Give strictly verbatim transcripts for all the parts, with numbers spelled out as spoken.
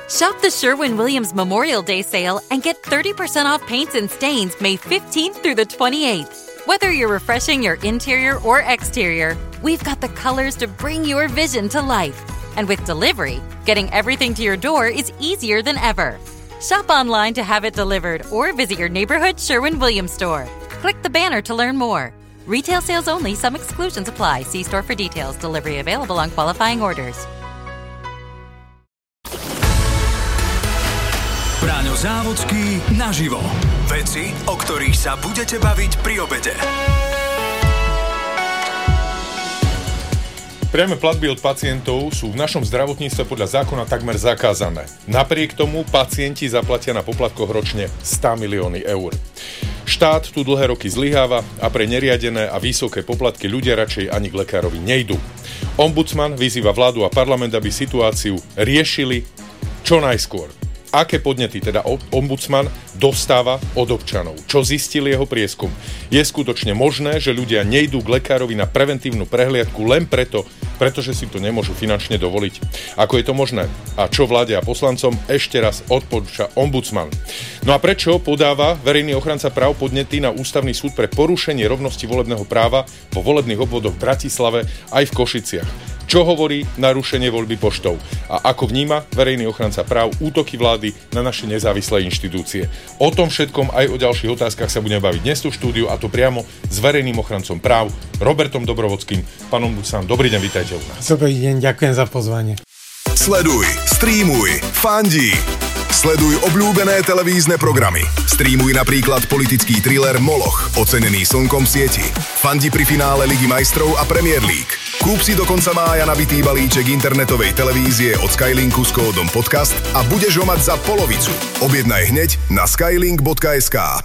Shop the Sherwin-Williams Memorial Day sale and get thirty percent off paints and stains May fifteenth through the twenty-eighth. Whether you're refreshing your interior or exterior, we've got the colors to bring your vision to life. And with delivery, getting everything to your door is easier than ever. Shop online to have it delivered or visit your neighborhood Sherwin-Williams store. Click the banner to learn more. Retail sales only. Some exclusions apply. See store for details. Delivery available on qualifying orders. Braňo Závodský naživo. Veci, o ktorých sa budete baviť pri obede. Priame platby od pacientov sú v našom zdravotníctve podľa zákona takmer zakázané. Napriek tomu pacienti zaplatia na poplatkoch ročne sto milióny eur. Štát tu dlhé roky zlyháva a pre neriadené a vysoké poplatky ľudia radšej ani k lekárovi nejdú. Ombudsman vyzýva vládu a parlament, aby situáciu riešili čo najskôr. Aké podnety teda ombudsman dostáva od občanov? Čo zistil jeho prieskum? Je skutočne možné, že ľudia nejdú k lekárovi na preventívnu prehliadku len preto, pretože si to nemôžu finančne dovoliť? Ako je to možné? A čo vláde a poslancom ešte raz odporúča ombudsman? No a prečo podáva verejný ochranca práv podnety na Ústavný súd pre porušenie rovnosti volebného práva vo volebných obvodoch v Bratislave aj v Košiciach? Čo hovorí narušenie voľby poštou? A ako vníma verejný ochranca práv útoky vlády na naše nezávislé inštitúcie? O tom všetkom aj o ďalších otázkach sa budeme baviť dnes tu v štúdiu, a to priamo s verejným ochrancom práv Robertom Dobrovodským. Pán ombudsman, dobrý deň, vítajte u nás. Dobrý deň, ďakujem za pozvanie. Sleduj, streamuj, fandí. Sleduj obľúbené televízne programy. Streamuj napríklad politický thriller Moloch, ocenený Slnkom v sieti. Fandi pri finále Ligy majstrov a Premier League. Kúp si do konca mája nabitý balíček internetovej televízie od Skylinku s kódom podcast a budeš ho mať za polovicu. Objednaj hneď na skylink bodka es ká.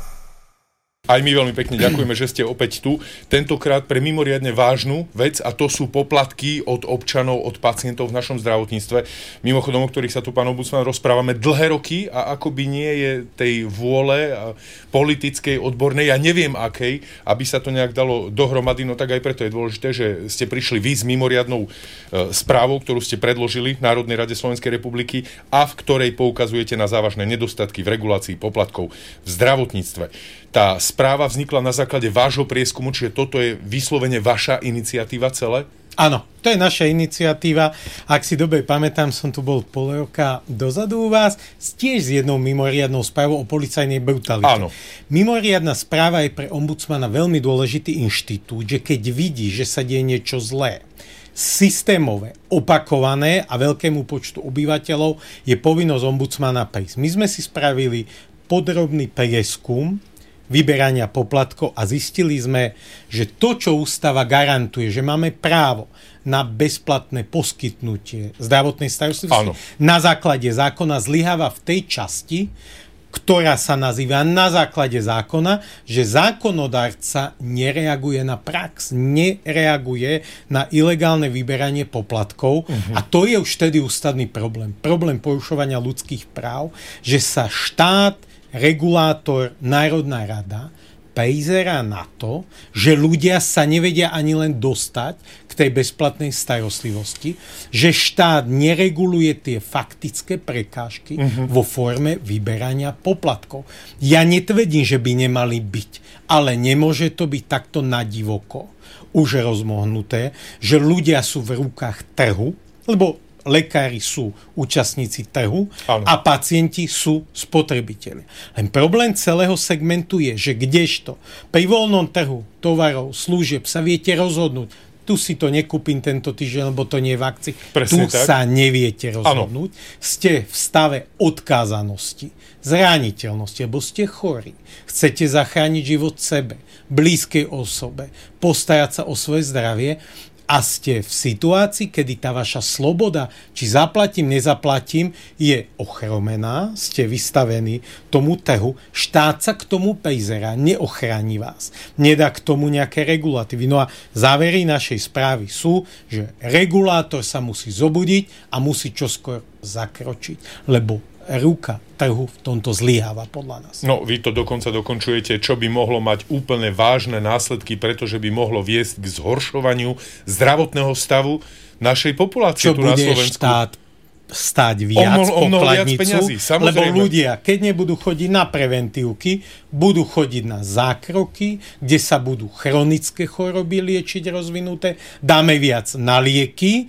Aj my veľmi pekne ďakujeme, že ste opäť tu. Tentokrát pre mimoriadne vážnu vec, a to sú poplatky od občanov, od pacientov v našom zdravotníctve. Mimochodom, o ktorých sa tu, pán ombudsman, rozprávame dlhé roky a akoby nie je tej vôle politickej, odbornej, ja neviem akej, aby sa to nejak dalo dohromady, no tak aj preto je dôležité, že ste prišli vy s mimoriadnou e, správou, ktorú ste predložili Národnej rade Slovenskej republiky a v ktorej poukazujete na závažné nedostatky v regulácii poplatkov v zdravotníctve. Tá správa vznikla na základe vášho prieskumu, čiže toto je vyslovene vaša iniciatíva celé? Áno, to je naša iniciatíva. Ak si dobre pamätám, som tu bol pol roka dozadu u vás, tiež s jednou mimoriadnou správou o policajnej brutalite. Áno. Mimoriadna správa je pre ombudsmana veľmi dôležitý inštitút, že keď vidí, že sa deje niečo zlé, systémové, opakované a veľkému počtu obyvateľov, je povinnosť ombudsmana prísť. My sme si spravili podrobný prieskum vyberania poplatkov a zistili sme, že to, čo ústava garantuje, že máme právo na bezplatné poskytnutie zdravotnej starostlivosti, na základe zákona zlyháva v tej časti, ktorá sa nazýva na základe zákona, že zákonodárca nereaguje na prax, nereaguje na ilegálne vyberanie poplatkov. Uh-huh. A to je už vtedy ústavný problém. Problém porušovania ľudských práv, že sa štát, regulátor, Národná rada prizerá na to, že ľudia sa nevedia ani len dostať k tej bezplatnej starostlivosti, že štát nereguluje tie faktické prekážky uh-huh. vo forme vyberania poplatkov. Ja netvrdím, že by nemali byť, ale nemôže to byť takto nadivoko už rozmohnuté, že ľudia sú v rukách trhu, lebo lekári sú účastníci trhu ano. A pacienti sú spotrebitelia. Len problém celého segmentu je, že kdežto pri voľnom trhu tovarov, služieb sa viete rozhodnúť, tu si to nekúpim tento týždeň, lebo to nie je v akcii. Tu tak. Sa neviete rozhodnúť. Ano. Ste v stave odkázanosti, zraniteľnosti, lebo ste chorí. Chcete zachrániť život sebe, blízkej osobe, postarať sa o svoje zdravie, a ste v situácii, kedy tá vaša sloboda, či zaplatím, nezaplatím, je ochromená, ste vystavení tomu trhu, štát sa k tomu prizerá, neochráni vás, nedá k tomu nejaké regulatívy. No a závery našej správy sú, že regulátor sa musí zobudiť a musí čoskoro zakročiť, lebo ruka trhu v tomto zlyháva podľa nás. No, vy to dokonca dokončujete, čo by mohlo mať úplne vážne následky, pretože by mohlo viesť k zhoršovaniu zdravotného stavu našej populácie čo tu na Slovensku. Štát stáť viac o mnoho pokladnicu, viac peňazí, lebo ľudia, keď nebudú chodiť na preventívky, budú chodiť na zákroky, kde sa budú chronické choroby liečiť rozvinuté, dáme viac na lieky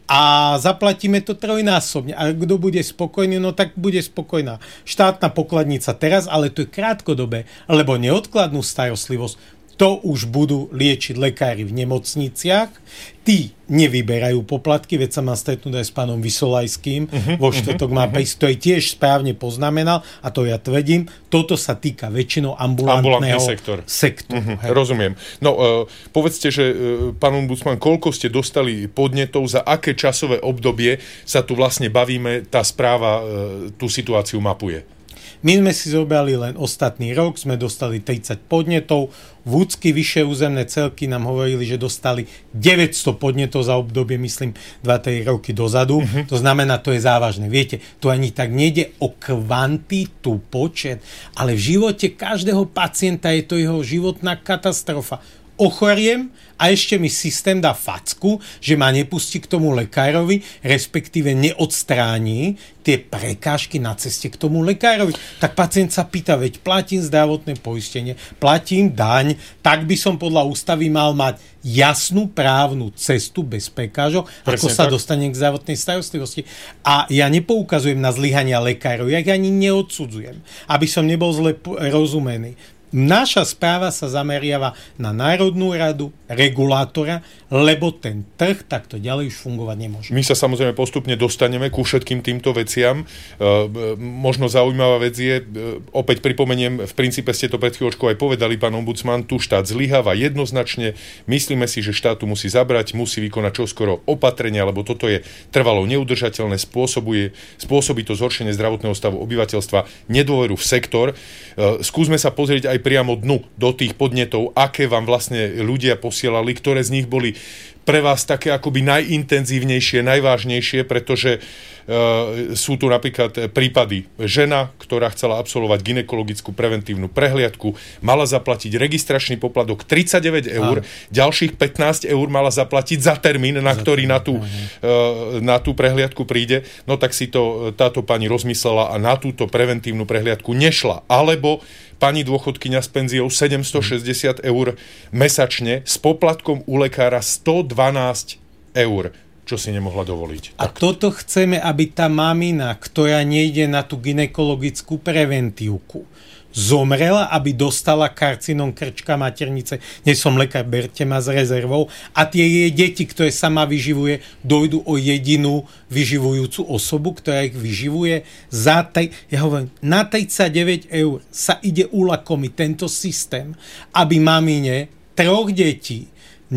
a zaplatíme to trojnásobne. A kto bude spokojný, no tak bude spokojná štátna pokladnica teraz, ale to je krátkodobé, lebo neodkladnú starostlivosť to už budú liečiť lekári v nemocniciach. Tí nevyberajú poplatky, veď sa mám stretnúť aj s pánom Vysolajským. Uh-huh, vo štvrtok uh-huh, má uh-huh. to je tiež správne poznamenal, a to ja tvrdím, toto sa týka väčšinou ambulantného sektor. sektoru. Uh-huh, rozumiem. No, uh, povedzte, že uh, pán ombudsman, koľko ste dostali podnetov, za aké časové obdobie sa tu vlastne bavíme, tá správa uh, tú situáciu mapuje? My sme si zobrali len ostatný rok, sme dostali tridsať podnetov, vúcky vyššie územné celky nám hovorili, že dostali deväťsto podnetov za obdobie, myslím, dva tri roky dozadu. Uh-huh. To znamená, to je závažné. Viete, tu ani tak nejde o kvantitu, počet, ale v živote každého pacienta je to jeho životná katastrofa. Ochoriem a ešte mi systém dá facku, že ma nepustí k tomu lekárovi, respektíve neodstráni tie prekážky na ceste k tomu lekárovi. Tak pacient sa pýta, veď platím zdravotné poistenie, platím daň, tak by som podľa ústavy mal mať jasnú právnu cestu bez prekážok, ako sa tak dostane k zdravotnej starostlivosti. A ja nepoukazujem na zlyhania lekárov, ja ich ani neodsudzujem, aby som nebol zle rozumený. Naša správa sa zameriava na Národnú radu, regulátora, lebo ten trh takto ďalej už fungovať nemôže. My sa samozrejme postupne dostaneme ku všetkým týmto veciam. E, možno zaujímavá vec je, e, opäť pripomeniem, v princípe ste to pred chvíľočkou aj povedali, pán ombudsman, tu štát zlyháva jednoznačne. Myslíme si, že štátu musí zabrať, musí vykonať čoskoro opatrenia, lebo toto je trvalo neudržateľné, spôsobuje, spôsobí to zhoršenie zdravotného stavu obyvateľstva, nedôveru v sektor. E, skúsme sa pozrieť aj priamo dnu do tých podnetov, aké vám vlastne ľudia posielali, ktoré z nich boli pre vás také akoby najintenzívnejšie, najvážnejšie, pretože uh, sú tu napríklad prípady žena, ktorá chcela absolvovať gynekologickú preventívnu prehliadku, mala zaplatiť registračný poplatok tridsaťdeväť eur, ah. ďalších pätnásť eur mala zaplatiť za termín, na za ktorý na tú, uh, na tú prehliadku príde. No tak si to táto pani rozmyslela a na túto preventívnu prehliadku nešla. Alebo pani dôchodkyňa s penziou sedemstošesťdesiat eur mesačne s poplatkom u lekára stodvanásť eur, čo si nemohla dovoliť. A takto. Toto chceme, aby tá mamina, ktorá nejde na tú gynekologickú preventívku, zomrela, aby dostala karcinom krčka maternice. Nie som lekár, berte ma s rezervou. A tie jej deti, ktoré sama vyživuje, dojdú o jedinú vyživujúcu osobu, ktorá ich vyživuje. Za tej, ja hovorím, na tridsaťdeväť eur sa ide ulakomiť tento systém, aby mamine troch detí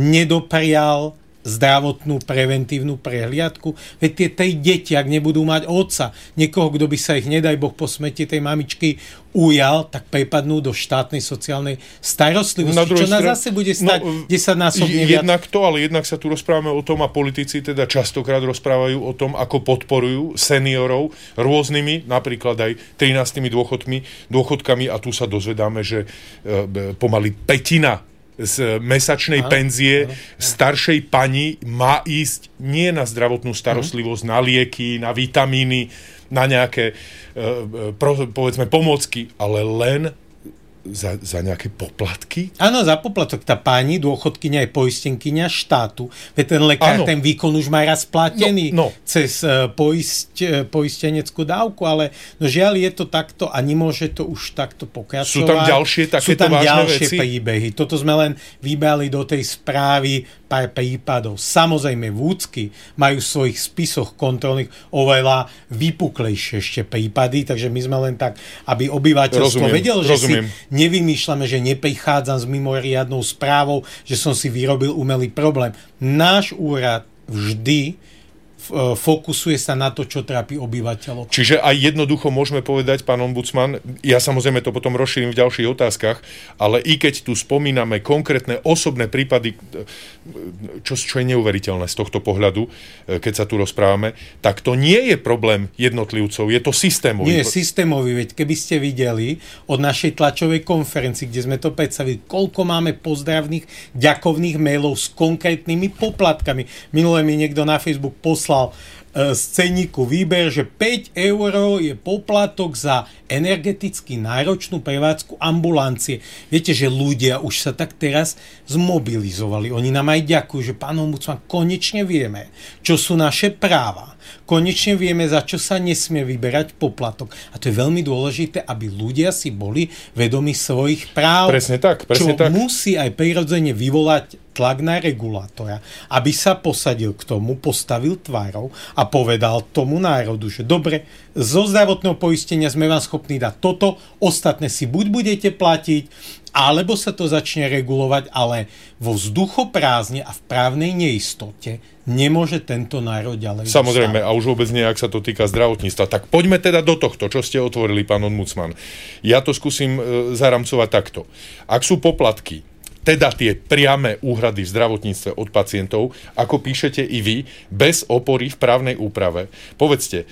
nedoprial zdravotnú preventívnu prehliadku. Veď tie tej deti, ak nebudú mať otca, niekoho, kto by sa ich, nedaj Boh, po smrti tej mamičky ujal, tak prepadnú do štátnej sociálnej starostlivosti, na čo nás zase bude stať no, desaťnásobne viac. Jednak to, ale jednak sa tu rozprávame o tom a politici teda častokrát rozprávajú o tom, ako podporujú seniorov rôznymi, napríklad aj trinástimi dôchodmi, dôchodkami a tu sa dozvedáme, že e, pomaly pätina z mesačnej aha, penzie aha, aha. staršej pani má ísť nie na zdravotnú starostlivosť, aha. na lieky, na vitamíny, na nejaké povedzme pomôcky, ale len za, za nejaké poplatky? Áno, za poplatok. Tá pani dôchodkyňa je poistenkyňa štátu. Veď ten lekár ano. ten výkon už má raz platený no, no. cez poist, poisteneckú dávku, ale no žiaľ je to takto a nemôže to už takto pokračovať. Sú tam ďalšie takéto vážne veci? Sú tam ďalšie príbehy. Toto sme len vybrali do tej správy pár prípadov. Samozrejme, vúcky majú v svojich spisoch kontrolných oveľa vypuklejšie ešte prípady, takže my sme len tak, aby obyvateľstvo rozumiem, vedelo, že rozumiem. si nevymýšľame, že neprichádzam s mimoriadnou správou, že som si vyrobil umelý problém. Náš úrad vždy fokusuje sa na to, čo trápi obyvateľov. Čiže aj jednoducho môžeme povedať, pán ombudsman, ja samozrejme to potom rozšírim v ďalších otázkach, ale i keď tu spomíname konkrétne osobné prípady, čo, čo je neuveriteľné z tohto pohľadu, keď sa tu rozprávame, tak to nie je problém jednotlivcov, je to systémový. Nie, systémový, veď keby ste videli od našej tlačovej konferencii, kde sme to predstavili, koľko máme pozdravných, ďakovných mailov s konkrétnymi poplatkami. Minule mi niekto na Facebook poslal z cenníku výber, že päť eur je poplatok za energeticky náročnú prevádzku ambulancie. Viete, že ľudia už sa tak teraz zmobilizovali. Oni nám aj ďakujú, že pán ombudsman, konečne vieme, čo sú naše práva. Konečne vieme, za čo sa nesmie vyberať poplatok. A to je veľmi dôležité, aby ľudia si boli vedomi svojich práv. Presne tak, presne čo tak. musí aj prirodzene vyvolať tlak na regulátora, aby sa posadil k tomu, postavil tvárou a povedal tomu národu, že dobre, zo zdravotného poistenia sme vám schopní dať toto, ostatné si buď budete platiť, alebo sa to začne regulovať, ale vo vzduchoprázdne a v právnej neistote nemôže tento národ ďalej. Samozrejme, a už vôbec nie, ak sa to týka zdravotníctva. Tak poďme teda do tohto, čo ste otvorili, pán ombudsman. Ja to skúsim e, zaramcovať takto. Ak sú poplatky, teda tie priame úhrady v zdravotníctve od pacientov, ako píšete i vy, bez opory v právnej úprave, povedzte,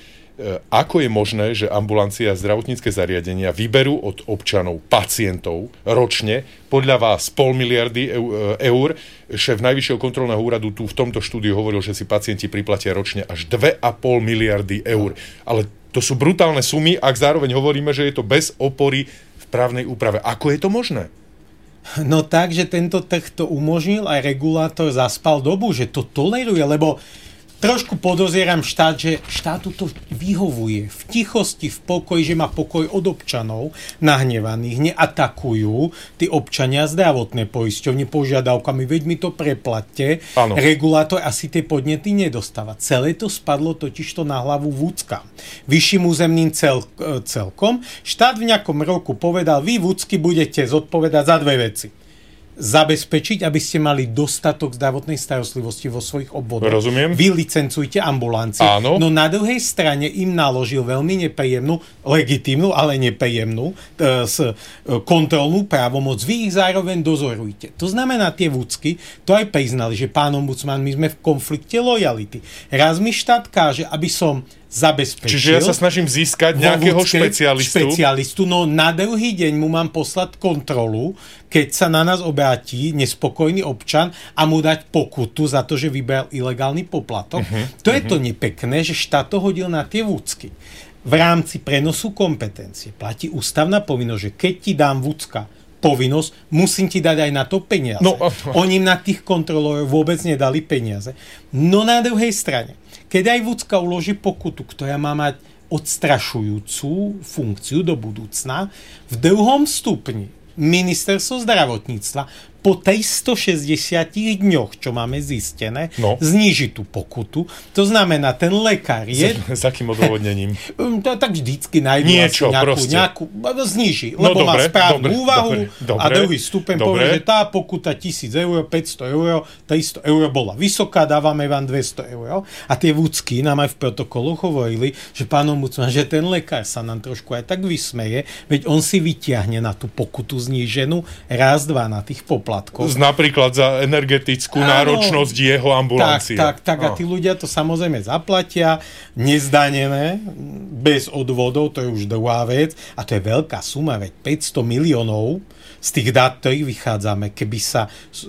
ako je možné, že ambulancia a zdravotnícke zariadenia vyberú od občanov, pacientov ročne, podľa vás pol miliardy eur. Šéf Najvyššieho kontrolného úradu tu v tomto štúdiu hovoril, že si pacienti priplatia ročne až dve a pol miliardy eur. Ale to sú brutálne sumy, ak zároveň hovoríme, že je to bez opory v právnej úprave. Ako je to možné? No tak, že tento trh to umožnil, aj regulátor zaspal dobu, že to toleruje, lebo trošku podozieram štát, že štátu to vyhovuje. V tichosti, v pokoji, že má pokoj od občanov nahnevaných. Neatakujú tí občania zdravotné poisťovne požiadavkami, veď mi to preplatte. Áno. Regulátor asi tie podnety nedostáva. Celé to spadlo totižto na hlavu vúcka. Vyšším územným cel, celkom. Štát v nejakom roku povedal, vy vúcky budete zodpovedať za dve veci. Zabezpečiť, aby ste mali dostatok zdravotnej starostlivosti vo svojich obvodoch. Rozumiem. Vy licencujte ambulancie. Áno. No na druhej strane im naložil veľmi nepríjemnú, legitímnu, ale nepríjemnú e, s, e, kontrolnú právomoc. Vy ich zároveň dozorujte. To znamená, tie vúcky to aj priznali, že pán ombudsman, my sme v konflikte lojality. Raz mi štát káže, aby som zabezpečil. Čiže ja sa snažím získať nejakého špecialistu. špecialistu. No na druhý deň mu mám poslať kontrolu, keď sa na nás obráti nespokojný občan a mu dať pokutu za to, že vybral ilegálny poplatok. Uh-huh, to uh-huh. je to nepekné, že štát to hodil na tie vúcky. V rámci prenosu kompetencie platí ústavná povinnosť, že keď ti dám vúcka povinnosť, musím ti dať aj na to peniaze. No, uh, Oni im na tých kontrolorov vôbec nedali peniaze. No na druhej strane, keď aj vúcka uloží pokutu, ktorá má mať odstrašujúcu funkciu do budúcna, v druhom stupni ministerstvo zdravotníctva po tristošesťdesiat dňoch, čo máme zistené, no. zníži tú pokutu. To znamená, ten lekár je... S, s akým odôvodnením? To, tak vždycky nájdu Niečo, nejakú, proste. nejakú... Zníži, No, lebo dobre, má správnu dobre, úvahu dobre, a druhý stupeň povie, že tá pokuta tisíc eur, päťsto eur, tristo eur bola vysoká, dávame vám dvesto eur. A tie vúcky nám aj v protokoloch hovorili, že pán ombudsman, že ten lekár sa nám trošku aj tak vysmeje, veď on si vyťahne na tú pokutu zníženú raz, dva na tých poplatkov. Napríklad za energetickú Áno, náročnosť jeho ambulancie. Tak, tak, tak. A tí ľudia to samozrejme zaplatia, nezdanené, bez odvodov, to je už druhá vec. A to je veľká suma, veď päťsto miliónov z tých dát, ktorých vychádzame, keby sa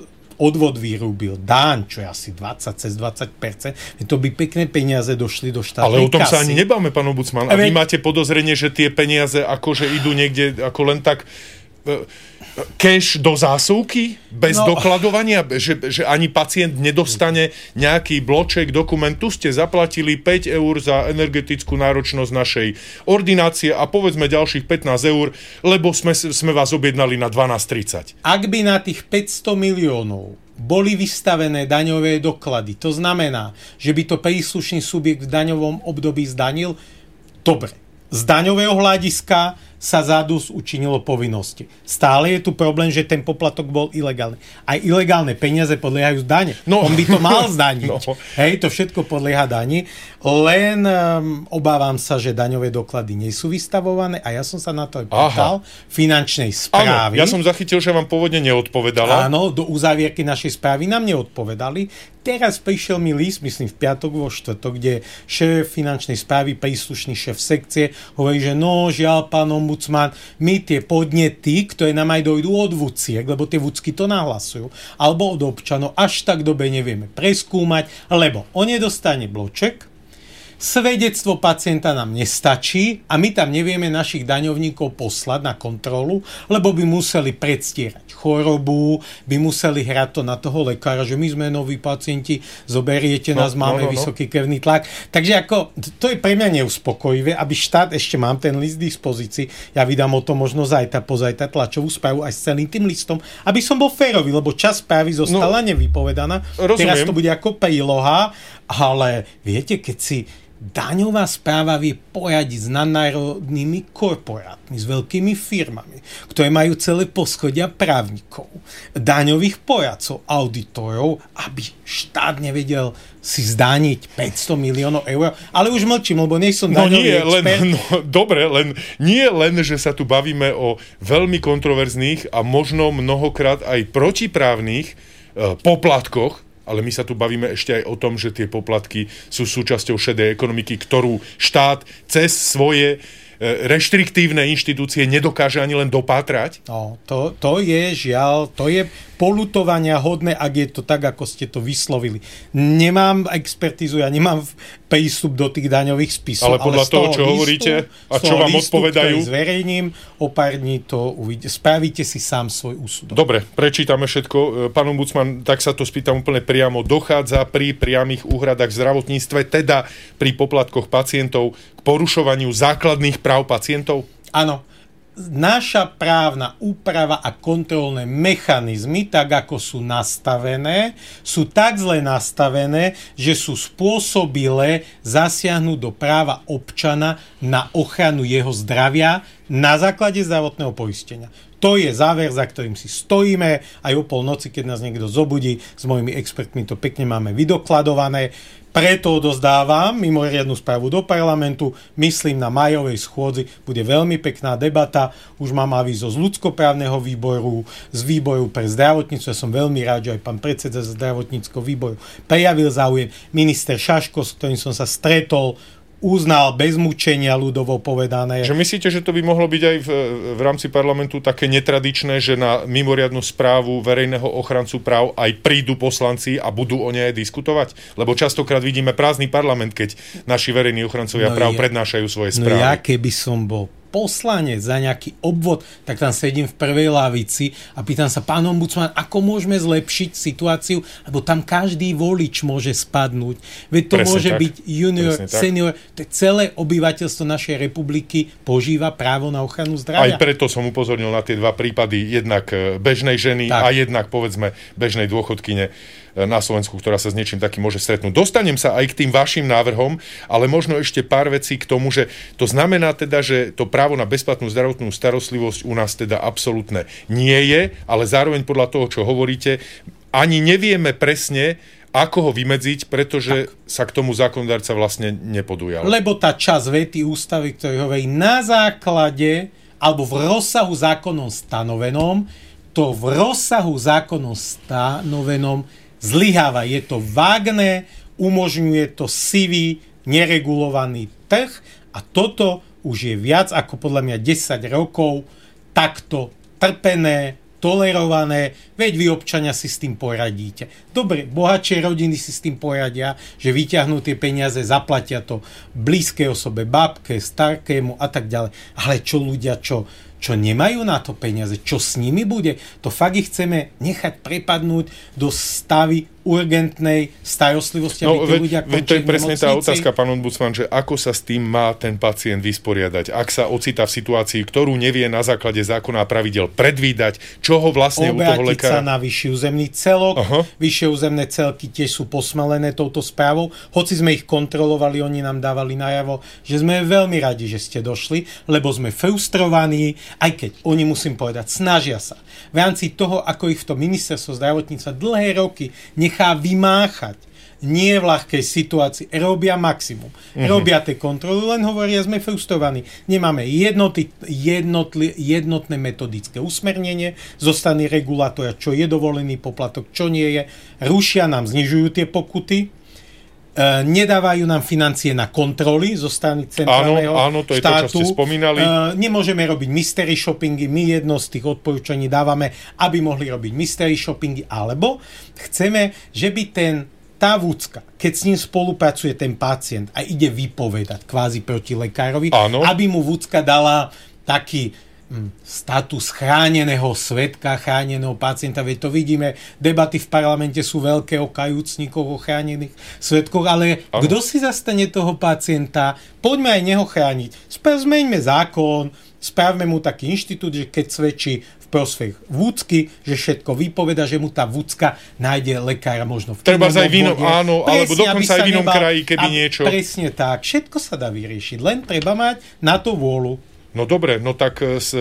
odvod vyrúbil daň, čo je asi dvadsať, cez dvadsať percent, to by pekné peniaze došli do štátnej kasy. Ale o tom kasy. Sa ani nebáme, pán ombudsman. A vy máte podozrenie, že tie peniaze akože idú niekde ako len tak cash do zásuvky? Bez no. dokladovania? Že, že ani pacient nedostane nejaký bloček, dokument. Tu ste zaplatili päť eur za energetickú náročnosť našej ordinácie a povedzme ďalších pätnásť eur, lebo sme, sme vás objednali na dvanásť tridsať. Ak by na tých päťsto miliónov boli vystavené daňové doklady, to znamená, že by to príslušný subjekt v daňovom období zdanil, dobre. Z daňového hľadiska sa zádus učinilo povinnosti. Stále je tu problém, že ten poplatok bol ilegálny. Aj ilegálne peniaze podliehajú zdane. No. On by to mal zdaniť. No. Hej, to všetko podlieha dani. Len um, obávam sa, že daňové doklady nie sú vystavované a ja som sa na to aj pýtal finančnej správy. Áno, ja som zachytil, že vám pôvodne neodpovedala. Áno, do uzávierky našej správy nám neodpovedali. Teraz prišiel mi list, myslím v piatok, vo štvrtok, kde šéf finančnej správy, príslušný šéf sekcie, hovorí, že no, žiaľ, pán ombudsman, my tie podnety, ktoré nám aj dojdú od vúciek, lebo tie vúcky to nahlasujú, alebo od občanov, až tak dobe nevieme preskúmať, lebo on nedostane bloček, Svedectvo pacienta nám nestačí a my tam nevieme našich daňovníkov poslať na kontrolu, lebo by museli predstierať chorobu, by museli hrať to na toho lekára, že my sme noví pacienti, zoberiete nás, no, máme no, no, vysoký krvný tlak. Takže ako, to je pre mňa neuspokojivé, aby štát, ešte mám ten list v dispozícii, ja vydám o to možno zajtra, pozajtra tlačovú správu aj s celým tým listom, aby som bol férový, lebo časť správy zostala no, nevypovedaná. Rozumiem. Teraz to bude ako príloha, ale viete, keď si daňová správa vie poriadiť s nadnárodnými korporátmi, s veľkými firmami, ktoré majú celé poschodia právnikov, daňových poradcov, auditorov, aby štát nevedel si zdániť päťsto miliónov eur. Ale už mlčím, lebo nie som daňový no nie, expert. Len, no, dobre, len nie len, že sa tu bavíme o veľmi kontroverzných a možno mnohokrát aj protiprávnych e, poplatkoch, ale my sa tu bavíme ešte aj o tom, že tie poplatky sú súčasťou šedej ekonomiky, ktorú štát cez svoje reštriktívne inštitúcie nedokáže ani len dopátrať? No, to, to je žiaľ, to je polutovania hodné, ak je to tak, ako ste to vyslovili. Nemám expertízu, ja nemám prístup do tých daňových spisov. Ale podľa ale toho, toho, čo listu, hovoríte a čo vám listu, odpovedajú? Zverejním, o pár dní to uvidíte. Spravíte si sám svoj úsudok. Dobre, prečítame všetko. Pán ombudsman, tak sa to spýtam úplne priamo. Dochádza pri priamých úhradách v zdravotníctve, teda pri poplatkoch pacientov, k porušovaniu základných práv pacientov? Áno. Naša právna úprava a kontrolné mechanizmy, tak ako sú nastavené, sú tak zle nastavené, že sú spôsobilé zasiahnuť do práva občana na ochranu jeho zdravia na základe zdravotného poistenia. To je záver, za ktorým si stojíme. Aj o polnoci, keď nás niekto zobudí, s mojimi expertmi to pekne máme vydokladované. Preto odozdávam mimoriadnu správu do parlamentu. Myslím, na májovej schôdzi bude veľmi pekná debata. Už mám avízo z ľudskoprávneho výboru, z výboru pre zdravotníctvo. Ja som veľmi rád, že aj pán predseda zdravotníckeho výboru prejavil záujem. Minister Šaško, s ktorým som sa stretol, uznal bez mučenia, ľudovo povedané. Že myslíte, že to by mohlo byť aj v, v rámci parlamentu také netradičné, že na mimoriadnu správu verejného ochrancu práv aj prídu poslanci a budú o nej diskutovať? Lebo častokrát vidíme prázdny parlament, keď naši verejní ochrancovia no práv ja, prednášajú svoje správy. No ja keby som bol poslanec za nejaký obvod, tak tam sedím v prvej lavici a pýtam sa, pán ombudsman, ako môžeme zlepšiť situáciu, lebo tam každý volič môže spadnúť. Veď to presne môže tak. byť junior, presne senior, to celé obyvateľstvo našej republiky požíva právo na ochranu zdravia. Aj preto som upozornil na tie dva prípady, jednak bežnej ženy tak. a jednak, povedzme, bežnej dôchodkyne na Slovensku, ktorá sa s niečím takým môže stretnúť. Dostanem sa aj k tým vašim návrhom, ale možno ešte pár vecí k tomu, že to znamená teda, že to právo na bezplatnú zdravotnú starostlivosť u nás teda absolútne nie je, ale zároveň podľa toho, čo hovoríte, ani nevieme presne, ako ho vymedziť, pretože tak. sa k tomu zákonodárca vlastne nepodujal. Lebo tá časť vety ústavy, ktorý hovorí na základe alebo v rozsahu zákonom stanovenom, to v rozsahu zákonom stanovenom zlyháva. Je to vágné, umožňuje to sivý, neregulovaný trh a toto už je viac ako podľa mňa desať rokov takto trpené, tolerované, veď vy občania si s tým poradíte. Dobre, bohatšie rodiny si s tým poradia, že vyťahnú tie peniaze, zaplatia to blízkej osobe, babke, starkému a tak ďalej. Ale čo ľudia, čo čo nemajú na to peniaze, čo s nimi bude, to fakt ich chceme nechať prepadnúť do stavy urgentnej starostlivosti, aby no, tí ľudia končili v nemocnici. To je presne tá otázka, pán ombudsman, že ako sa s tým má ten pacient vysporiadať, ak sa ocitá v situácii, ktorú nevie na základe zákona a pravidel predvídať, čo ho vlastne Obrátiť u toho lekára... sa na vyšší územný celok. Aha. Vyššie územné celky tiež sú posmelené touto správou. Hoci sme ich kontrolovali, oni nám dávali najavo, že sme veľmi radi, že ste došli, lebo sme frustrovaní, aj keď oni, musím povedať, snažia sa. V rámci toho, ako ich v tom ministerstvo zdravotníctva dlhé roky nechá vymáchať, nie v ľahkej situácii, robia maximum. Mm-hmm. Robia tie kontroly, len hovoria, sme frustrovaní. Nemáme jednoty, jednotli, jednotné metodické usmernenie zo strany regulátora, čo je dovolený poplatok, čo nie je. Rušia nám, znižujú tie pokuty, Uh, nedávajú nám financie na kontroly zo strany centrálneho áno, áno, to štátu. Je to, čo ste spomínali. Uh, nemôžeme robiť mystery shoppingy. My jedno z tých odporúčaní dávame, aby mohli robiť mystery shoppingy, alebo chceme, že by ten tá vúcka, keď s ním spolupracuje ten pacient a ide vypovedať kvázi proti lekárovi, áno. aby mu vúcka dala taký status chráneného svedka, chráneného pacienta. Veď to vidíme, debaty v parlamente sú veľké o kajúcnikoch, o chránených svedkoch, ale ano. Kto si zastane toho pacienta? Poďme aj neho chrániť. Zmeňme zákon, spravme mu taký inštitút, že keď svedčí v prospech vúcky, že všetko vypoveda, že mu tá vúcka nájde lekára možno v treba aj v inom, áno, presne, alebo dokonca aj v inom nebal, kraji, keby niečo. Presne tak, všetko sa dá vyriešiť, len treba mať na to vôľu. No dobre, no tak s,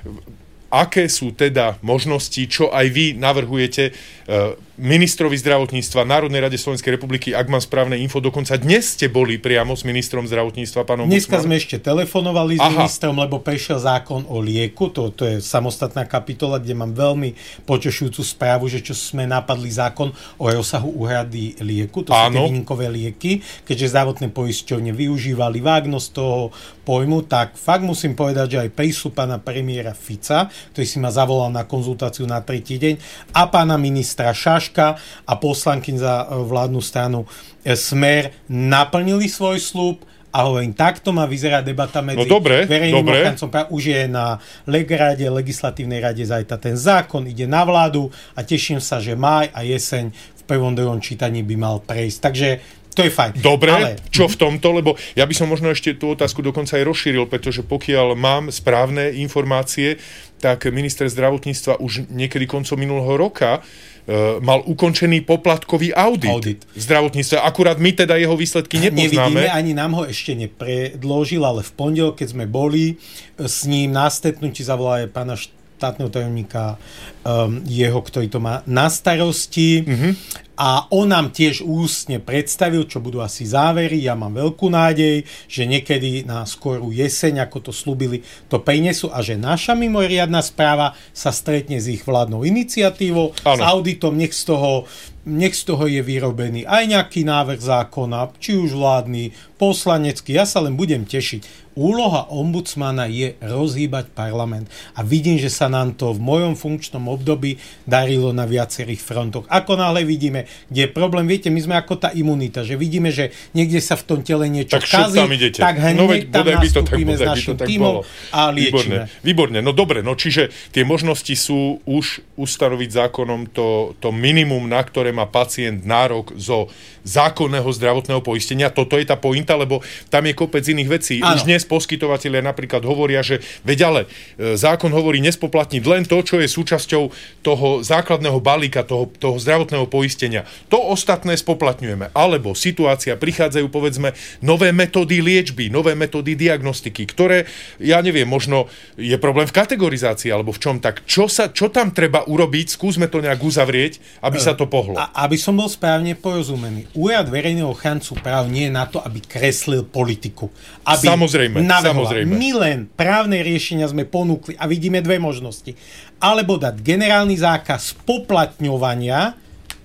aké sú teda možnosti, čo aj vy navrhujete ministrovi zdravotníctva Národnej rade Slovenskej republiky, ak mám správne info, dokonca dnes ste boli priamo s ministrom zdravotníctva, pánom Dneska Bucman. Sme ešte telefonovali s Aha. ministrom, lebo prešiel zákon o lieku, to, to je samostatná kapitola, kde mám veľmi potešujúcu správu, že čo sme napadli zákon o rozsahu úhrady lieku, to Áno. sú tie výnimkové lieky, keďže zdravotné poisťovne využívali vágnosť toho pojmu, tak fakt musím povedať, že aj prísľub pána premiéra Fica, ktorý si ma zavolal na konzultáciu na tretí deň, a pána ministra Šaš a poslankyň za vládnu stranu Smer naplnili svoj sľub a hovorím, takto má vyzerať debata medzi no dobre, verejným dobre. ochrancom. Už je na legrade, legislatívnej rade zajtra ten zákon, ide na vládu a teším sa, že máj a jeseň v prvom, druhom čítaní by mal prejsť. Takže to je fajn. Dobre, ale... čo v tomto? Lebo ja by som možno ešte tú otázku dokonca aj rozšíril, pretože pokiaľ mám správne informácie, tak minister zdravotníctva už niekedy koncom minulého roka Uh, mal ukončený poplatkový audit, audit. zdravotníctva. Akurát my teda jeho výsledky nepoznáme. Nevidíme, ani nám ho ešte nepredložil, ale v pondelok, keď sme boli s ním na stretnutí, zavolal aj pána štátneho tajomníka um, jeho, ktorý to má na starosti. Uh-huh. A on nám tiež ústne predstavil, čo budú asi závery. Ja mám veľkú nádej, že niekedy na skorú jeseň, ako to slúbili, to prinesú a že naša mimoriadna správa sa stretne s ich vládnou iniciatívou, ano. S auditom, nech z toho, nech z toho je vyrobený aj nejaký návrh zákona, či už vládny, poslanecký. Ja sa len budem tešiť. Úloha ombudsmana je rozhýbať parlament. A vidím, že sa nám to v mojom funkčnom období darilo na viacerých frontoch. Ako náhle vidíme, kde je problém, viete, my sme ako tá imunita, že vidíme, že niekde sa v tom tele niečo tak kazí, tak hneď no, tam nastúpime s našim tímom a liečíme. Výborné, výborné. No dobre, no čiže tie možnosti sú už ustanoviť zákonom to, to minimum, na ktoré má pacient nárok zo zákonného zdravotného poistenia. Toto je tá pointa, lebo tam je kopec iných vecí. Áno. Už dnes poskytovatelia napríklad hovoria, že veď ale e, zákon hovorí nespoplatniť len to, čo je súčasťou toho základného balíka, toho, toho zdravotného poistenia. To ostatné spoplatňujeme. Alebo situácia, prichádzajú povedzme nové metódy liečby, nové metódy diagnostiky, ktoré, ja neviem, možno je problém v kategorizácii alebo v čom, tak čo, sa, čo tam treba urobiť, skúsme to nejak uzavrieť, aby sa to pohlo. A, aby som bol správne porozumený. Úrad verejného ochrancu práv nie je na to, aby kreslil politiku. Aby samozrejme, samozrejme. My len právne riešenia sme ponúkli a vidíme dve možnosti. Alebo dať generálny zákaz poplatňovania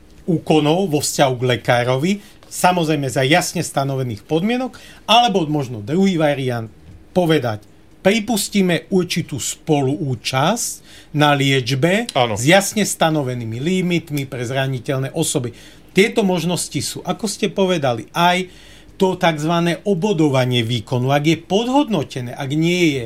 úkonov vo vzťahu k lekárovi, samozrejme za jasne stanovených podmienok, alebo možno druhý variant povedať, pripustíme určitú spoluúčasť na liečbe Áno. s jasne stanovenými limitmi pre zraniteľné osoby. Tieto možnosti sú, ako ste povedali, aj to tzv. Obodovanie výkonu. Ak je podhodnotené, ak nie je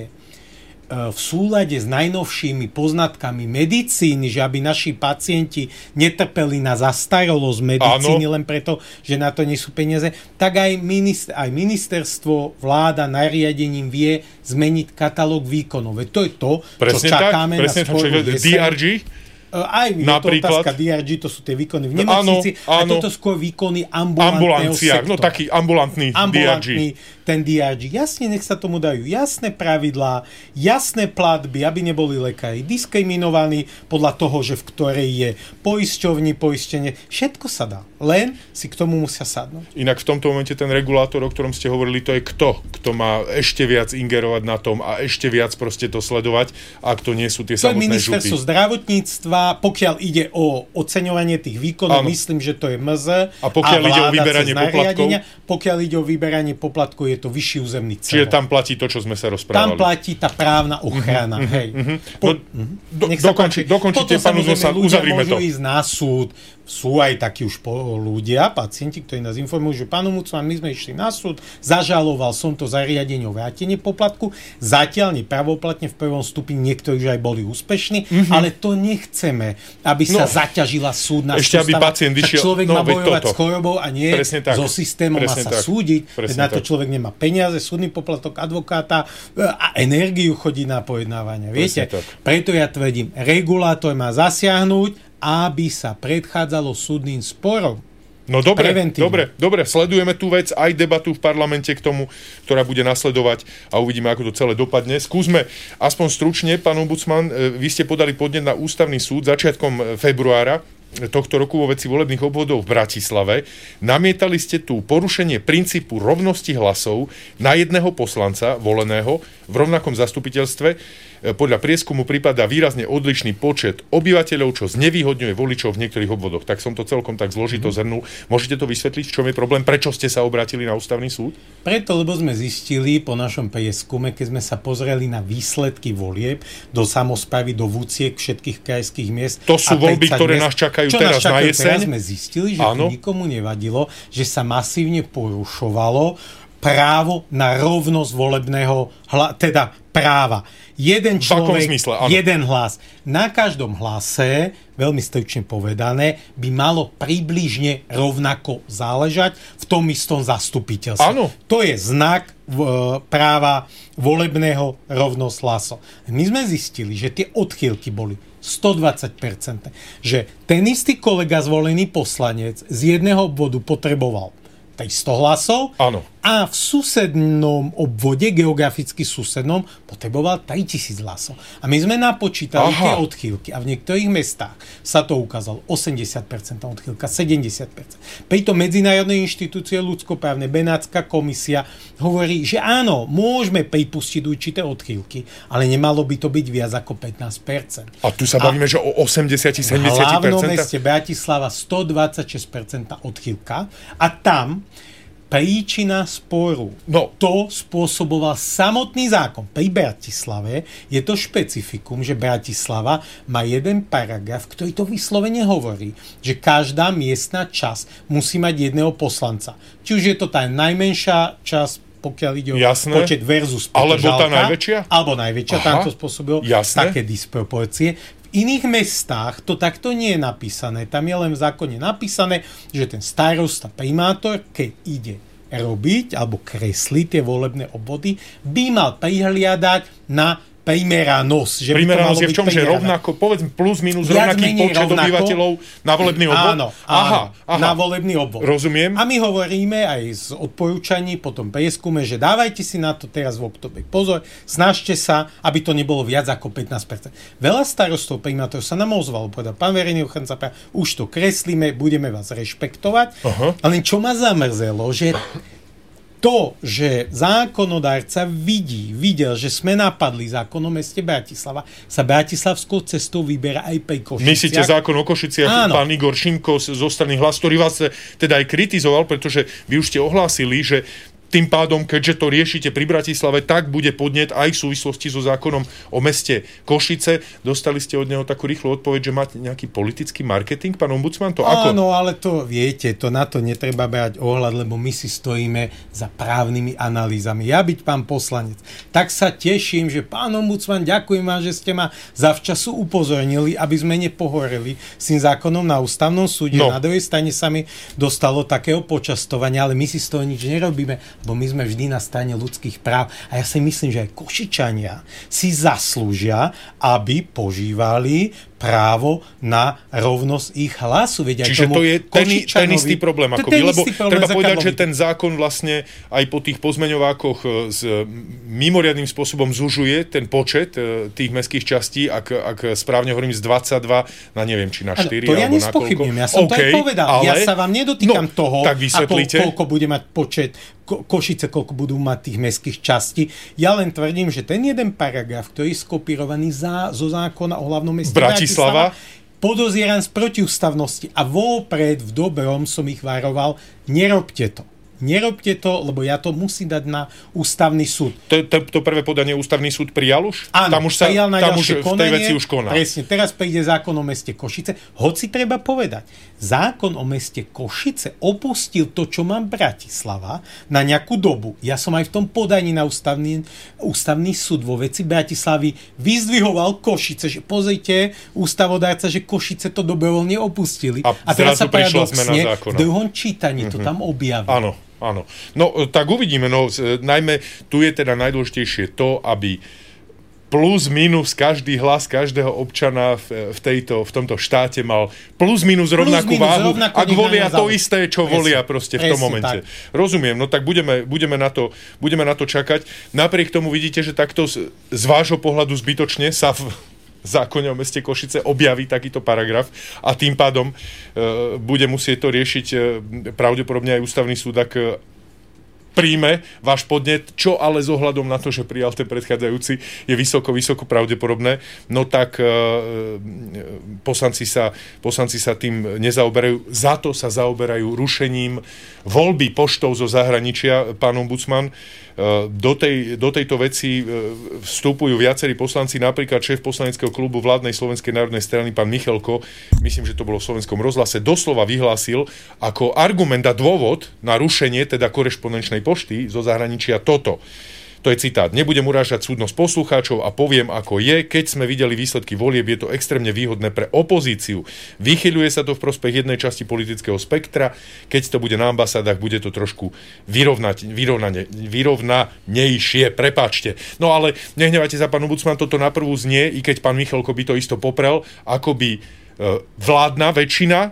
v súlade s najnovšími poznatkami medicíny, že aby naši pacienti netrpeli na zastaralosť medicíny Áno. len preto, že na to nie sú peniaze, tak aj, minister, aj ministerstvo, vláda nariadením vie zmeniť katalóg výkonov. Veď to je to, presne čo čakáme tak, na skorú jeseň. dé er gé? Aj je to otázka dé er gé, to sú tie výkony v nemocnici, a toto skôr výkony ambulantného sektora. No taký ambulantný, ambulantný dé er gé. Ten dé er gé. Jasne, nech sa tomu dajú jasné pravidlá, jasné platby, aby neboli lekári diskriminovaní podľa toho, že v ktorej je poisťovni, poistenie. Všetko sa dá. Len si k tomu musia sadnúť. Inak v tomto momente ten regulátor, o ktorom ste hovorili, to je kto? Kto má ešte viac ingerovať na tom a ešte viac proste to sledovať, ak to nie sú tie to samotné župy. To je ministerstvo zdravotníctva, pokiaľ ide o oceňovanie tých výkonov, Áno. myslím, že to je em zet a pokiaľ a ide o vyberanie poplatkov, pokiaľ ide o vyberanie poplatkov, je to vyšší územný celok. Čiže tam platí to, čo sme sa rozprávali. Tam platí tá právna ochrana. Uh-huh, hej. Uh-huh. Po, no, do, dokonči, dokončite, pán Uznosa, uzavrime to. Môžu ísť na súd, sú aj takí už ľudia, pacienti, ktorí nás informujú, že pán ombudsman, my sme išli na súd, zažaloval som to zariadenie o vrátenie poplatku, zatiaľ nepravoplatne v prvom stupni, niektorí už aj boli úspešní, mm-hmm. ale to nechceme, aby sa no, zaťažila súdna ešte sústava. Ešte aby pacient vyšiel... Človek no, má bojovať s chorobou a nie so systémom a sa tak. súdiť. Na to tak. človek nemá peniaze, súdny poplatok, advokáta a energiu chodí na pojednávanie. Viete? Preto ja tvrdím, regulátor má zasiahnuť, aby sa predchádzalo súdnym sporom. No dobre, dobre, dobre, sledujeme tú vec, aj debatu v parlamente k tomu, ktorá bude nasledovať a uvidíme, ako to celé dopadne. Skúsme aspoň stručne, pán ombudsman, vy ste podali podnet na ústavný súd začiatkom februára tohto roku vo veci volebných obvodov v Bratislave. Namietali ste tu porušenie princípu rovnosti hlasov na jedného poslanca voleného v rovnakom zastupiteľstve. Podľa prieskumu prípada výrazne odlišný počet obyvateľov, čo znevýhodňuje voličov v niektorých obvodoch. Tak som to celkom tak zložito zhrnul. Môžete to vysvetliť, v čom je problém? Prečo ste sa obrátili na ústavný súd? Preto, lebo sme zistili po našom prieskume, keď sme sa pozreli na výsledky volieb do samosprávy, do vúciek všetkých krajských miest. To sú voľby, ktoré nás čakajú čo teraz nás čakajú na jeseň. Teraz sme zistili, že nikomu nevadilo, že sa masívne porušovalo právo na rovnosť volebného hla, teda práva. Jeden človek, zmysle, jeden hlas. Na každom hlase, veľmi stručne povedané, by malo približne rovnako záležať v tom istom zastupiteľstve. Áno. To je znak v, práva volebného rovnosť hlasov. My sme zistili, že tie odchýlky boli stodvadsať percent. Že ten istý kolega, zvolený poslanec, z jedného obvodu potreboval sto hlasov Áno. a v susednom obvode, geograficky susednom, potreboval tritisíc hlasov. A my sme napočítali Aha. tie odchýlky a v niektorých mestách sa to ukázalo osemdesiat percent odchýlka, sedemdesiat percent. Pritom medzinárodné inštitúcie ľudskoprávne, Benátska komisia hovorí, že áno, môžeme pripustiť určité odchýlky, ale nemalo by to byť viac ako pätnásť percent. A tu sa bavíme, a že o osemdesiat až sedemdesiat percent? V hlavnom meste Bratislava stodvadsaťšesť percent odchýlka a tam príčina sporu. No. To spôsoboval samotný zákon. Pri Bratislave je to špecifikum, že Bratislava má jeden paragraf, ktorý to vyslovene hovorí, že každá miestna časť musí mať jedného poslanca. Či už je to tá najmenšia časť, pokiaľ ide o Jasné. počet versus Petržalka. Alebo tá najväčšia? Alebo najväčšia. Tam to spôsobilo Jasné. také disproporcie. V iných mestách to takto nie je napísané. Tam je len v zákone napísané, že ten starosta, primátor, keď ide robiť alebo kresliť tie volebné obvody, by mal prihliadať na primeranosť. Že primeranosť je v čom? Že rovnako, povedzme plus minus rovnaký počet rovnako, obyvateľov na volebný obvod? Áno, áno aha, aha. na volebný obvod. Rozumiem. A my hovoríme aj z odporúčaní po tom prieskume, že dávajte si na to teraz v oktobri pozor, snažte sa, aby to nebolo viac ako pätnásť percent. Veľa starostov, primátorov sa nám ozvalo, povedal, pán verejný ochranca práv, už to kreslíme, budeme vás rešpektovať. Aha. Ale čo ma zamrzelo, že to, že zákonodárca vidí, videl, že sme napadli zákon o meste Bratislava, sa bratislavskou cestou vyberá aj pri Košiciach. Myslíte zákon o Košiciach, pán Igor Šimko zo strany Hlas, ktorý vás teda aj kritizoval, pretože vy už ste ohlásili, že tým pádom, keďže to riešite pri Bratislave, tak bude podnet aj v súvislosti so zákonom o meste Košice. Dostali ste od neho takú rýchlu odpoveď, že máte nejaký politický marketing, pán ombudsman? To ako? Áno, ale to viete, to na to netreba brať ohľad, lebo my si stojíme za právnymi analýzami. Ja byť pán poslanec, tak sa teším, že pán ombudsman, ďakujem vám, že ste ma zavčasu upozornili, aby sme nepohoreli s tým zákonom na ústavnom súde. No. Na druhej strane sa mi dostalo takého počastovania, ale my si z toho nič nerobíme, lebo my sme vždy na strane ľudských práv. A ja si myslím, že aj Košičania si zaslúžia, aby požívali právo na rovnosť ich hlasu. Veď Čiže to je ten, ten istý problém ako vy, lebo treba povedať, že ten zákon vlastne aj po tých pozmeňovákoch s mimoriadnym spôsobom zužuje ten počet tých mestských častí, ak, ak správne hovorím, z dvadsaťdva na neviem, či na štyri to ja alebo na koľko. Ja som okay, to aj povedal. Ale... Ja sa vám nedotýkam no, toho, ako, koľko bude mať počet Ko- Košice, koľko budú mať tých mestských častí. Ja len tvrdím, že ten jeden paragraf, ktorý je skopírovaný za, zo zákona o hlavnom meste Bratislava, podozieram z protiústavnosti a vopred v dobrom som ich varoval, nerobte to. nerobte to, lebo ja to musím dať na ústavný súd. To, to, to prvé podanie ústavný súd prijal už? Áno, tam už sa, prijal na tam ďalšie už konanie, v tej veci už koná. Presne, teraz príde zákon o meste Košice. Hoci treba povedať, zákon o meste Košice opustil to, čo mám Bratislava na nejakú dobu. Ja som aj v tom podaní na ústavný, ústavný súd vo veci Bratislavy vyzdvihoval Košice, že pozrite, ústavodárca, že Košice to dobrovoľne opustili. A, a teraz sa paradoxne v druhom čítaní mm-hmm. to tam objaví. Áno, áno. No, tak uvidíme. No, najmä tu je teda najdôležitejšie to, aby plus minus každý hlas každého občana v, v, tejto, v tomto štáte mal plus minus rovnakú plus, minus, váhu, rovnako, ak volia to isté, čo presne, volia proste v tom momente. Tak. Rozumiem, no tak budeme, budeme, na to, budeme na to čakať. Napriek tomu vidíte, že takto z, z vášho pohľadu zbytočne sa v zákone o meste Košice objaví takýto paragraf a tým pádom e, bude musieť to riešiť e, pravdepodobne aj ústavný súd, ak e, príjme váš podnet, čo ale s ohľadom na to, že prijal ten predchádzajúci, je vysoko, vysoko pravdepodobné, no tak e, poslanci, sa, poslanci sa tým nezaoberajú. Za to sa zaoberajú rušením voľby poštou zo zahraničia, pán ombudsman. Do, tej, do tejto veci vstupujú viacerí poslanci, napríklad šéf poslaneckého klubu vládnej Slovenskej národnej strany, pán Michalko, myslím, že to bolo v Slovenskom rozhlase, doslova vyhlásil ako argument a dôvod na rušenie teda korešpondenčnej pošty zo zahraničia toto. To je citát. Nebudem urážať súdnosť poslucháčov a poviem, ako je. Keď sme videli výsledky volieb, je to extrémne výhodné pre opozíciu. Vychyľuje sa to v prospech jednej časti politického spektra. Keď to bude na ambasádach, bude to trošku vyrovnať, vyrovnane, vyrovnanejšie. Prepáčte. No ale nehnevajte sa, pán ombudsman, toto na prvú znie, i keď pán Michalko by to isto poprel, ako by e, vládna väčšina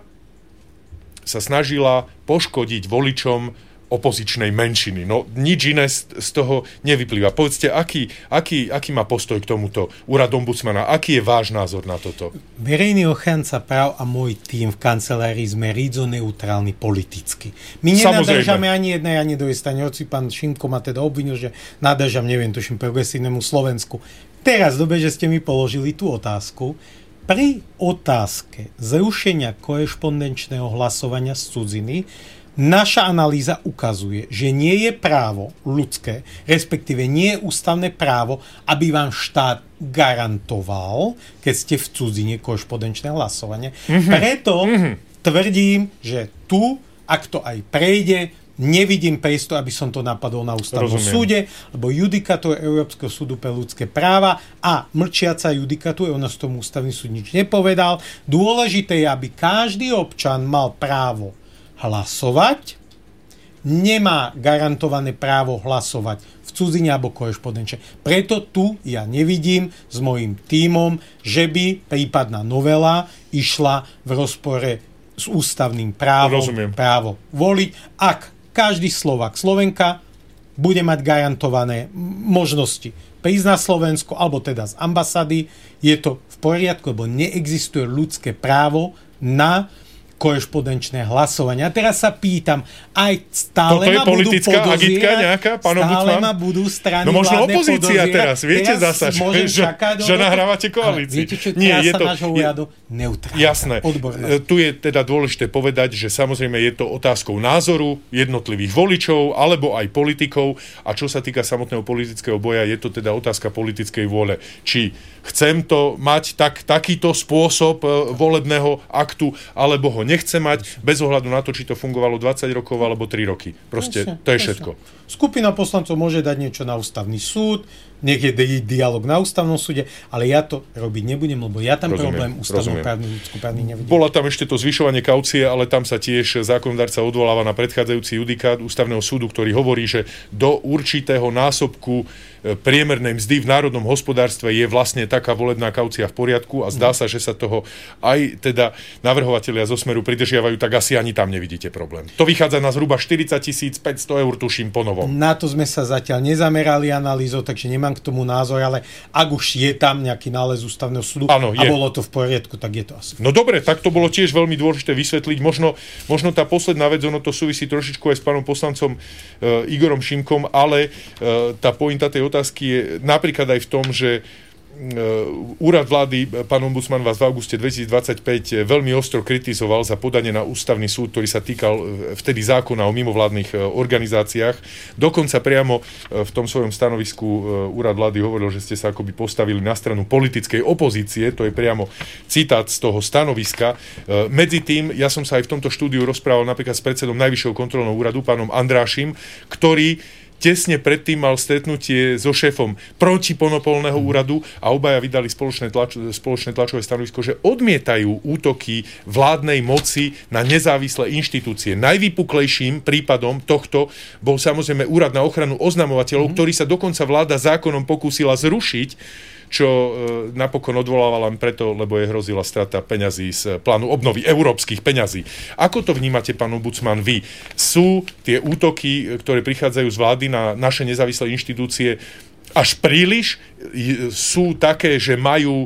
sa snažila poškodiť voličom opozičnej menšiny. No nič iné z, z toho nevyplýva. Povedzte, aký, aký, aký má postoj k tomuto úrad ombudsmana? Aký je váš názor na toto? Verejný ochranca práv a môj tím v kancelárii sme rídzo neutrálni politicky. My nenadržame ani jednej, ani druhej strane. Hoci pán Šimko ma teda obvinil, že nadržam, neviem, tuším, progresívnemu Slovensku. Teraz dobe, že ste mi položili tú otázku. Pri otázke zrušenia korešpondenčného hlasovania z cudziny naša analýza ukazuje, že nie je právo ľudské, respektíve nie je ústavné právo, aby vám štát garantoval, keď ste v cudzine, korešpondenčné hlasovanie. Mm-hmm. Preto mm-hmm. tvrdím, že tu, ak to aj prejde, nevidím priestor, aby som to napadol na ústavnom Rozumiem. súde, lebo judikatúra Európskeho súdu pre ľudské práva a mlčiaca judikatúra, ona z tomu ústavný súd nič nepovedal. Dôležité je, aby každý občan mal právo hlasovať, nemá garantované právo hlasovať v cudzine alebo korešpondenčne. Preto tu ja nevidím s mojím tímom, že by prípadná novela išla v rozpore s ústavným právom Rozumiem. právo voliť. Ak každý Slovák, Slovenka bude mať garantované možnosti prísť na Slovensko, alebo teda z ambasády, je to v poriadku, lebo neexistuje ľudské právo na korešpondenčné hlasovanie. A teraz sa pýtam, aj stále ma budú podozrieť, nejaká, pán stále ombudsman? ma budú strany no možno vládne opozícia podozrieť. teraz, viete zasa, že, že, že nahrávate koalícii. Viete, čo Nie, je to nášho úradu? Neutrálna. Jasné. Odborná. Tu je teda dôležité povedať, že samozrejme je to otázkou názoru jednotlivých voličov alebo aj politikov a čo sa týka samotného politického boja, je to teda otázka politickej vôle. Či chcem to mať tak, takýto spôsob volebného aktu, alebo ho nechce mať, bez ohľadu na to, či to fungovalo dvadsať rokov alebo tri roky. Proste, presne, to je presne. všetko. Skupina poslancov môže dať niečo na ústavný súd, nech je dialog na ústavnom súde, ale ja to robiť nebudem, lebo ja tam rozumiem, problém ústavnoprávny, ľudskoprávny nevidím. Bola tam ešte to zvyšovanie kaucie, ale tam sa tiež zákonodárca odvoláva na predchádzajúci judikát ústavného súdu, ktorý hovorí, že do určitého násobku priemernej mzdy v národnom hospodárstve je vlastne taká volebná kaucia v poriadku a zdá sa, že sa toho aj teda navrhovatelia zo Smeru pridržiavajú, tak asi ani tam nevidíte problém. To vychádza na zhruba štyridsaťtisíc päťsto eur, tuším, po novom. Na to sme sa zatiaľ nezamerali analýzou, takže nemám k tomu názor, ale ak už je tam nejaký nález ústavného súdu ano, a bolo to v poriadku, tak je to asi. No dobre, tak to bolo tiež veľmi dôležité vysvetliť. Možno, možno tá posledná vec, ono to súvisí trošičku aj s pánom poslancom e, Igorom Šimkom, ale e, tá pointa tej otázky je napríklad aj v tom, že úrad vlády, pán ombudsman, vás v auguste dvetisícdvadsaťpäť veľmi ostro kritizoval za podanie na ústavný súd, ktorý sa týkal vtedy zákona o mimovládnych organizáciách. Dokonca priamo v tom svojom stanovisku úrad vlády hovoril, že ste sa akoby postavili na stranu politickej opozície. To je priamo citát z toho stanoviska. Medzi tým, ja som sa aj v tomto štúdiu rozprával napríklad s predsedom Najvyššieho kontrolného úradu, pánom Andrášim, ktorý tesne predtým mal stretnutie so šéfom protimonopolného úradu a obaja vydali spoločné, tlač, spoločné tlačové stanovisko, že odmietajú útoky vládnej moci na nezávislé inštitúcie. Najvypuklejším prípadom tohto bol samozrejme úrad na ochranu oznamovateľov, mm. ktorý sa dokonca vláda zákonom pokúsila zrušiť, čo e, napokon odvolávala len preto, lebo je hrozila strata peňazí z plánu obnovy, európskych peňazí. Ako to vnímate, pán ombudsman, vy? Sú tie útoky, ktoré prichádzajú z vlády na naše nezávislé inštitúcie, až príliš? Sú také, že majú e,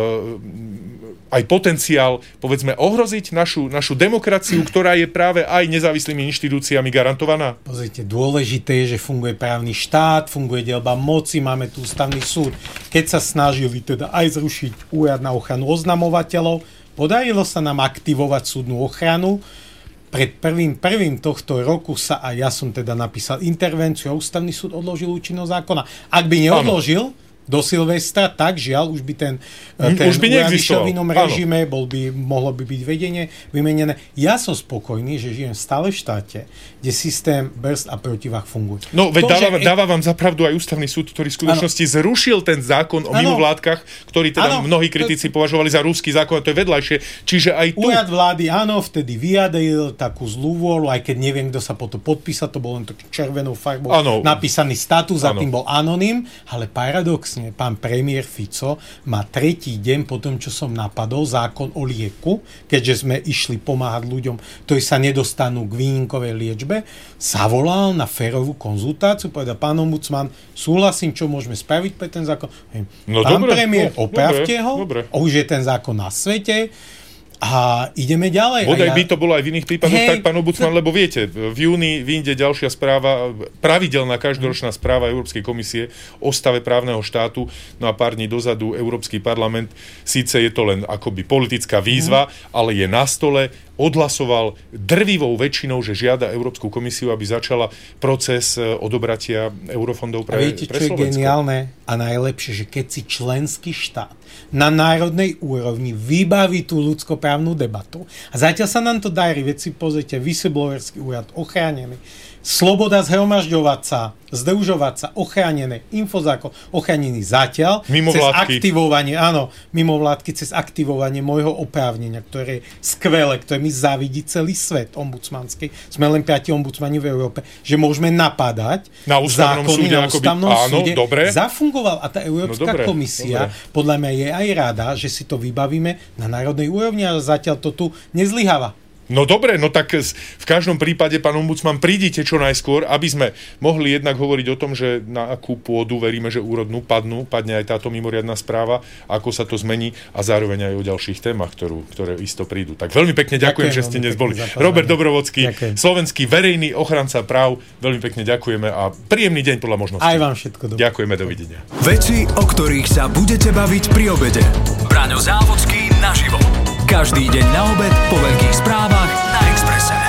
aj potenciál, povedzme, ohroziť našu, našu demokraciu, ktorá je práve aj nezávislými inštitúciami garantovaná? Pozrite, dôležité je, že funguje právny štát, funguje deľba moci, máme tu ústavný súd. Keď sa snažili teda aj zrušiť úrad na ochranu oznamovateľov, podarilo sa nám aktivovať súdnu ochranu. Pred prvým, prvým tohto roku sa, a ja som teda napísal intervenciu, a ústavný súd odložil účinnosť zákona. Ak by neodložil, ano. Do Silvestra, tak žiaľ, už by ten, ten už by neexistoval. V inom režime bol by, mohlo by byť vedenie vymenené. Ja som spokojný, že žijem stále v štáte, kde systém brzd a protivách funguje. No, veď to, dáva, že... dáva vám zapravdu aj ústavný súd, ktorý v skutočnosti ano. zrušil ten zákon o ano. mimovládkach, ktorý teda ano. mnohí kritici to... považovali za ruský zákon, a to je vedľajšie. Čiže aj tu... Úrad vlády, áno, vtedy vyjadril takú zlú vôľu, aj keď neviem, kto sa potom podpísal, to bol len taký červenou farbou ano. napísaný status, a tým bol anonym, ale paradox pán premiér Fico má tretí deň po tom, čo som napadol zákon o lieku, keďže sme išli pomáhať ľuďom, ktorí sa nedostanú k výnimkovej liečbe, zavolal na férovú konzultáciu, povedal, pán ombudsman, súhlasím, čo môžeme spraviť pre ten zákon. No, pán dobre, premiér, no, opravte dobre, ho, dobre. Už je ten zákon na svete, a ideme ďalej. Bodaj ja... by to bolo aj v iných prípadoch, hey, tak, pán ombudsman, lebo viete, v júni vyjde ďalšia správa, pravidelná každoročná správa Európskej komisie o stave právneho štátu, no a pár dní dozadu Európsky parlament, síce je to len akoby politická výzva, mm. ale je na stole, odhlasoval drvivou väčšinou, že žiada Európsku komisiu, aby začala proces odobratia eurofondov pre, a viete, pre Slovensko. A viete, čo je geniálne a najlepšie, že keď si členský štát na národnej úrovni vybaví tú ľudskoprávnu debatu. A zatiaľ sa nám to darí, veď si pozrite, whistleblowerský úrad ochránený, sloboda zhromažďovať sa, združovať sa, ochránené, infozákon, ochránený zatiaľ, cez aktivovanie, áno, mimovládky, cez aktivovanie môjho oprávnenia, ktoré je skvelé, ktoré mi závidí celý svet ombudsmanský. Sme len piati ombudsmani v Európe, že môžeme napádať na ústavnom zákony súde, na ústavnom by, áno, súde. Dobre. Zafungoval a tá Európska no, dobre, komisia dobre. podľa mňa je aj rada, že si to vybavíme na národnej úrovni, ale zatiaľ to tu nezlyháva. No dobre, no tak v každom prípade, pán ombudsman, prídite čo najskôr, aby sme mohli jednak hovoriť o tom, že na akú pôdu veríme, že úrodnú padnú, padne aj táto mimoriadna správa, ako sa to zmení a zároveň aj o ďalších témach, ktorú, ktoré isto prídu. Tak veľmi pekne ďakujem, ďakujem že ste dnes boli. Robert Dobrovodský, ďakujem. Slovenský verejný ochranca práv, veľmi pekne ďakujeme a príjemný deň podľa možností. Aj vám všetko dobré. Ďakujeme, dovidenia. Veci, o ktorých sa budete baviť pri obede. Braňo Závodský naživo. Každý deň na obed po veľkých správach na Expresse.